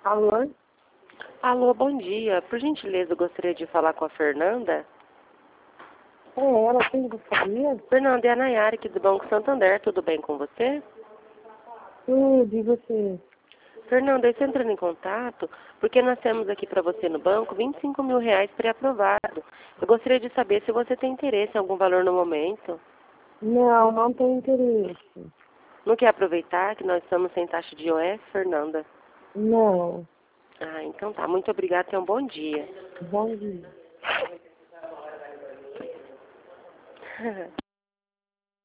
Alô? Alô, bom dia. Por gentileza, eu gostaria de falar com a Fernanda. É ela, quem gostaria? Fernanda, é a Nayara aqui do Banco Santander. Tudo bem com você? Tudo, e você? Fernanda, eu estou entrando em contato porque nós temos aqui para você no banco R$ 25.000 pré-aprovado. Eu gostaria de saber se você tem interesse em algum valor no momento. Não, não tenho interesse. Não quer aproveitar que nós estamos sem taxa de IOF, Fernanda? Não. Ah, então tá. Muito obrigada. Tenha um bom dia. Bom dia.